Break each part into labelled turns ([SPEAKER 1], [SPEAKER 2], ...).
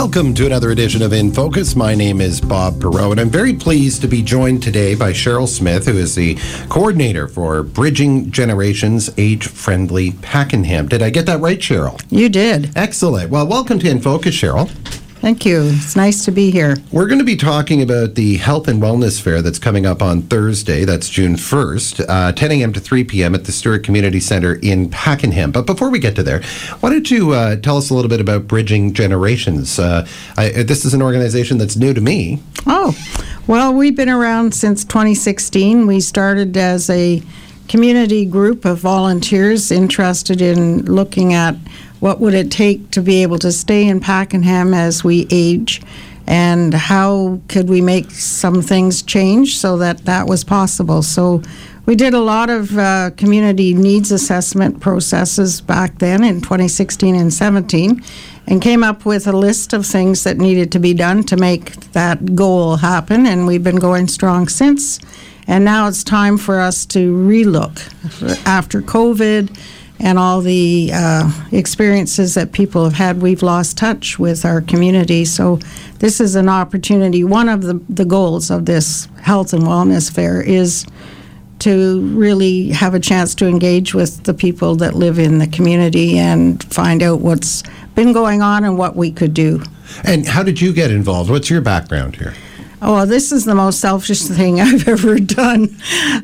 [SPEAKER 1] Welcome to another edition of In Focus. My name is Bob Perot, and I'm very pleased to be joined today by Cheryl Smith, who is the coordinator for Bridging Generations Age-Friendly Pakenham. Did I get that right, Cheryl?
[SPEAKER 2] You did.
[SPEAKER 1] Excellent. Well, welcome to In Focus, Cheryl.
[SPEAKER 2] Thank you. It's nice to be here.
[SPEAKER 1] We're going to be talking about the Health and Wellness Fair that's coming up on Thursday. That's June 1st, 10 a.m. to 3 p.m. at the Stewart Community Centre in Pakenham. But before we get to there, why don't you tell us a little bit about Bridging Generations? This is an organization that's new to me.
[SPEAKER 2] Oh, well, we've been around since 2016. We started as a community group of volunteers interested in looking at what would it take to be able to stay in Pakenham as we age, and how could we make some things change so that that was possible. So we did a lot of community needs assessment processes back then in 2016 and 17, and came up with a list of things that needed to be done to make that goal happen, and we've been going strong since. And now it's time for us to relook after COVID and all the experiences that people have had. We've lost touch with our community. So this is an opportunity. One of the goals of this Health and Wellness Fair is to really have a chance to engage with the people that live in the community and find out what's been going on and what we could do.
[SPEAKER 1] And how did you get involved? What's your background here?
[SPEAKER 2] Oh, well, this is the most selfish thing I've ever done.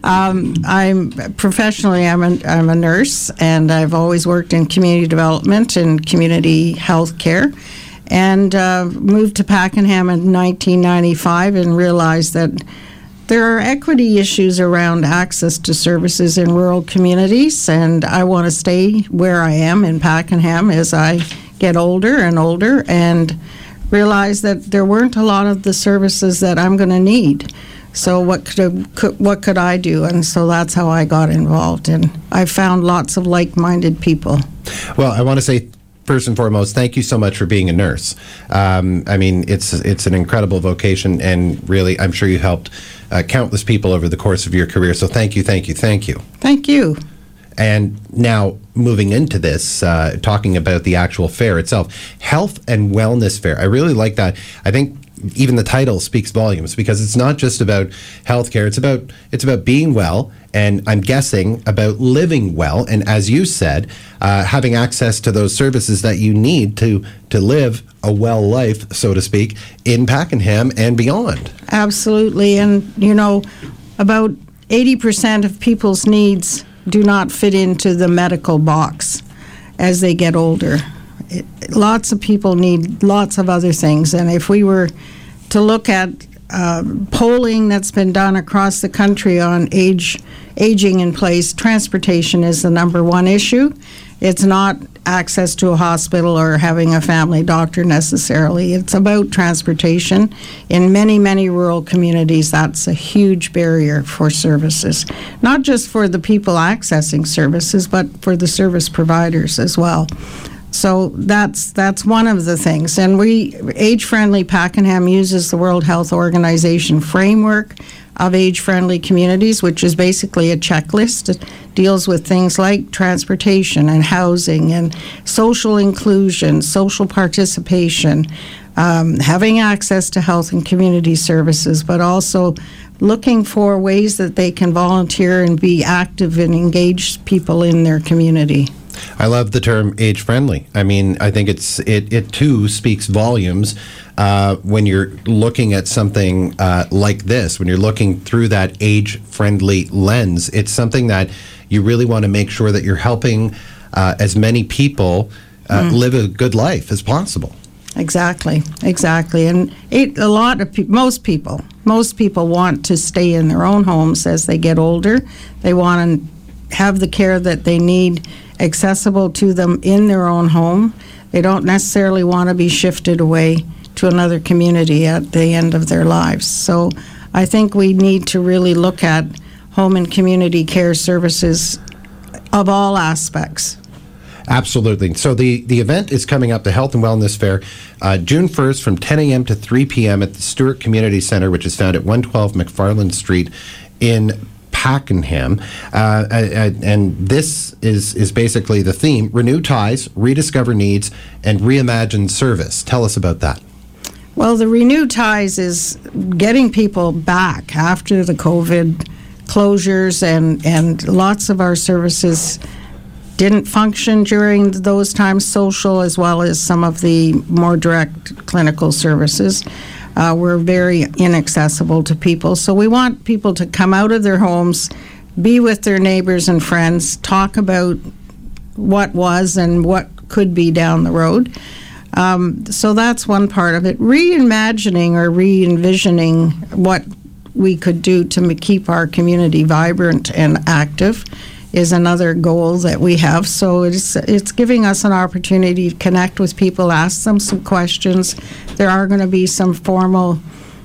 [SPEAKER 2] I'm a nurse, and I've always worked in community development and community health care, and moved to Pakenham in 1995 and realized that there are equity issues around access to services in rural communities, and I want to stay where I am in Pakenham as I get older and realized that there weren't a lot of the services that I'm going to need. So what could I do? And so that's how I got involved. And I found lots of like-minded people.
[SPEAKER 1] Well, I want to say, first and foremost, thank you so much for being a nurse. I mean, it's an incredible vocation, and really, I'm sure you helped countless people over the course of your career. So thank you, thank you, thank you.
[SPEAKER 2] Thank you.
[SPEAKER 1] And now, moving into this, talking about the actual fair itself, Health and Wellness Fair. I really like that. I think even the title speaks volumes, because it's not just about healthcare. It's about being well, and I'm guessing about living well. And as you said, having access to those services that you need to live a well life, so to speak, in Pakenham and beyond.
[SPEAKER 2] Absolutely. And, you know, about 80% of people's needs do not fit into the medical box as they get older. Lots of people need lots of other things, and if we were to look at polling that's been done across the country on aging in place, transportation is the number one issue. It's not access to a hospital or having a family doctor necessarily. It's about transportation. In many, many rural communities, that's a huge barrier for services, not just for the people accessing services, but for the service providers as well. So that's one of the things. And Age-Friendly Pakenham uses the World Health Organization framework of age-friendly communities, which is basically a checklist. It deals with things like transportation and housing and social inclusion, social participation, having access to health and community services, but also looking for ways that they can volunteer and be active and engage people in their community.
[SPEAKER 1] I love the term age-friendly. I mean, I think it too speaks volumes when you're looking at something like this, when you're looking through that age-friendly lens. It's something that you really want to make sure that you're helping as many people live a good life as possible.
[SPEAKER 2] Exactly. And most people want to stay in their own homes as they get older. They want to have the care that they need accessible to them in their own home. They don't necessarily want to be shifted away to another community at the end of their lives. So I think we need to really look at home and community care services of all aspects.
[SPEAKER 1] Absolutely. So the event is coming up, the Health and Wellness Fair, June 1st from 10 a.m. to 3 p.m. at the Stewart Community Centre, which is found at 112 McFarland Street in Pakenham. And this is basically the theme: renew ties, rediscover needs, and reimagine service. Tell us about that.
[SPEAKER 2] Well, the Renew Ties is getting people back after the COVID closures, and lots of our services didn't function during those times, social as well as some of the more direct clinical services. Were very inaccessible to people. So we want people to come out of their homes, be with their neighbors and friends, talk about what was and what could be down the road. So that's one part of it. Reimagining or re-envisioning what we could do to keep our community vibrant and active is another goal that we have. So it's giving us an opportunity to connect with people, ask them some questions. There are going to be some formal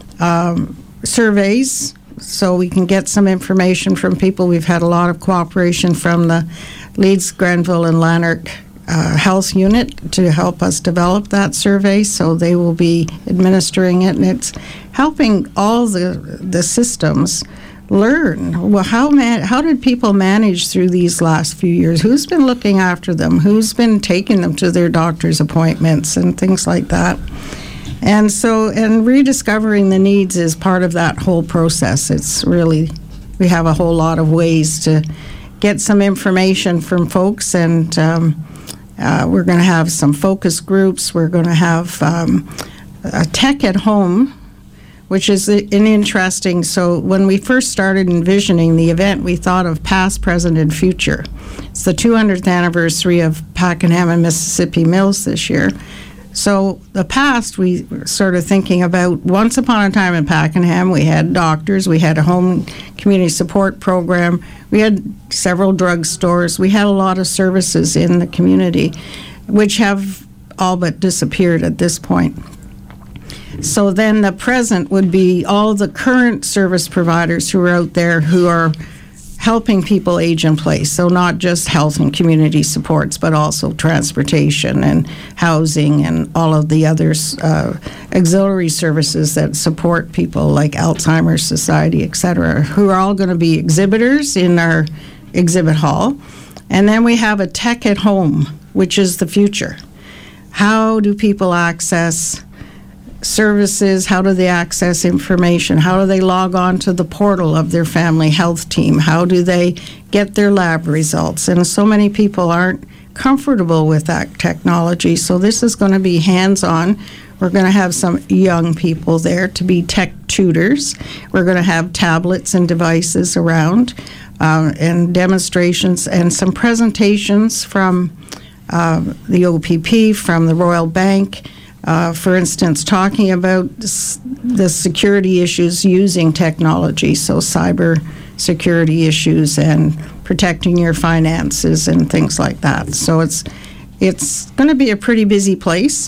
[SPEAKER 2] surveys so we can get some information from people. We've had a lot of cooperation from the Leeds, Grenville, and Lanark Health Unit to help us develop that survey, so they will be administering it, and it's helping all the systems learn, well, how did people manage through these last few years? Who's been looking after them? Who's been taking them to their doctor's appointments and things like that? And so, and rediscovering the needs is part of that whole process. It's really, we have a whole lot of ways to get some information from folks, and we're going to have some focus groups. We're going to have a tech at home, which is an interesting, so when we first started envisioning the event, we thought of past, present, and future. It's the 200th anniversary of Pakenham and Mississippi Mills this year. So the past, we were sort of thinking about, once upon a time in Pakenham, we had doctors, we had a home community support program, we had several drugstores, we had a lot of services in the community, which have all but disappeared at this point. So then the present would be all the current service providers who are out there who are helping people age in place. So not just health and community supports, but also transportation and housing and all of the other auxiliary services that support people like Alzheimer's Society, et cetera, who are all going to be exhibitors in our exhibit hall. And then we have a tech at home, which is the future. How do people access services? How do they access information? How do they log on to the portal of their family health team? How do they get their lab results? And so many people aren't comfortable with that technology, so this is going to be hands-on. We're going to have some young people there to be tech tutors. We're going to have tablets and devices around, and demonstrations and some presentations from the OPP, from the Royal Bank, for instance, talking about the security issues using technology, so cyber security issues and protecting your finances and things like that. So it's going to be a pretty busy place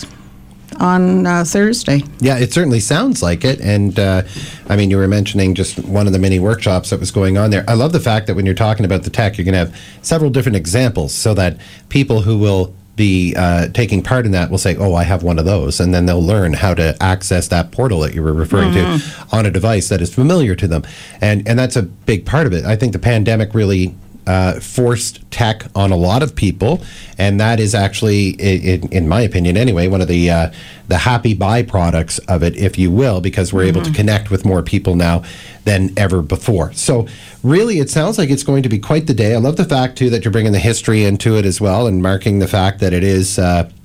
[SPEAKER 2] on Thursday.
[SPEAKER 1] Yeah, it certainly sounds like it. And I mean, you were mentioning just one of the many workshops that was going on there. I love the fact that when you're talking about the tech, you're going to have several different examples so that people who will be taking part in that will say, oh, I have one of those, and then they'll learn how to access that portal that you were referring to on a device that is familiar to them. And that's a big part of it. I think the pandemic really forced tech on a lot of people, and that is actually, in my opinion anyway, one of the happy byproducts of it, if you will, because we're able to connect with more people now than ever before. So really, it sounds like it's going to be quite the day. I love the fact, too, that you're bringing the history into it as well and marking the fact that it is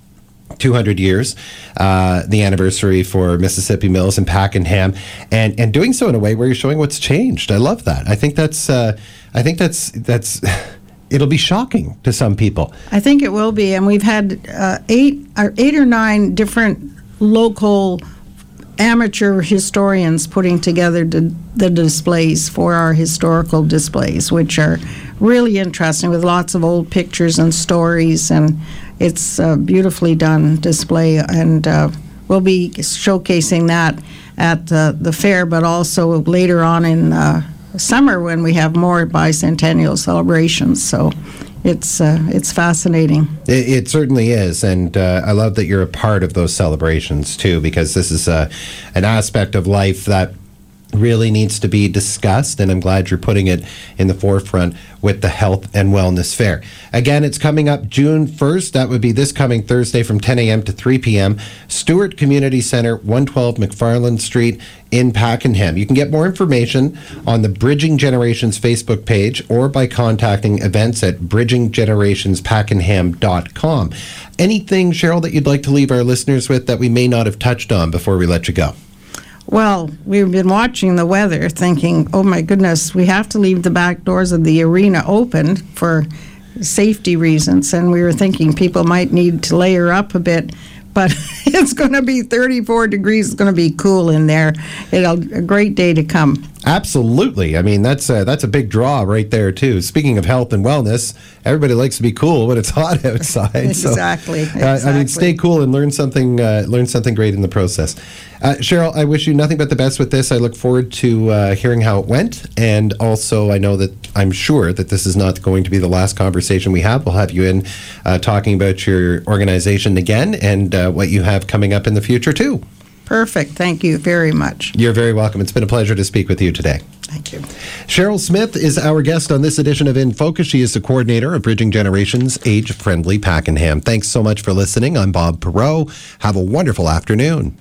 [SPEAKER 1] 200 years, the anniversary for Mississippi Mills and Pakenham, and doing so in a way where you're showing what's changed. I love that. I think that's it'll be shocking to some people.
[SPEAKER 2] I think it will be, and we've had eight or nine different local amateur historians putting together the displays for our historical displays, which are really interesting with lots of old pictures and stories, and it's a beautifully done display, and we'll be showcasing that at the fair, but also later on in summer when we have more bicentennial celebrations. So it's fascinating.
[SPEAKER 1] It certainly is, and I love that you're a part of those celebrations too, because this is an aspect of life that really needs to be discussed, and I'm glad you're putting it in the forefront with the Health and Wellness Fair. Again, it's coming up June 1st. That would be this coming Thursday from 10 a.m. to 3 p.m. Stewart Community Center, 112 McFarland Street in Pakenham. You can get more information on the Bridging Generations Facebook page or by contacting events at bridginggenerationspakenham.com. Anything, Cheryl, that you'd like to leave our listeners with that we may not have touched on before we let you go?
[SPEAKER 2] Well, we've been watching the weather thinking, oh my goodness, we have to leave the back doors of the arena open for safety reasons. And we were thinking people might need to layer up a bit, but it's going to be 34 degrees. It's going to be cool in there. A great day to come.
[SPEAKER 1] Absolutely. I mean, that's a big draw right there, too. Speaking of health and wellness, everybody likes to be cool when it's hot outside.
[SPEAKER 2] Exactly.
[SPEAKER 1] I mean, stay cool and learn something great in the process. Cheryl, I wish you nothing but the best with this. I look forward to hearing how it went. And also, I'm sure that this is not going to be the last conversation we have. We'll have you in talking about your organization again and what you have coming up in the future, too.
[SPEAKER 2] Perfect. Thank you very much.
[SPEAKER 1] You're very welcome. It's been a pleasure to speak with you today.
[SPEAKER 2] Thank you.
[SPEAKER 1] Cheryl Smith is our guest on this edition of In Focus. She is the coordinator of Bridging Generations Age Friendly Pakenham. Thanks so much for listening. I'm Bob Perreault. Have a wonderful afternoon.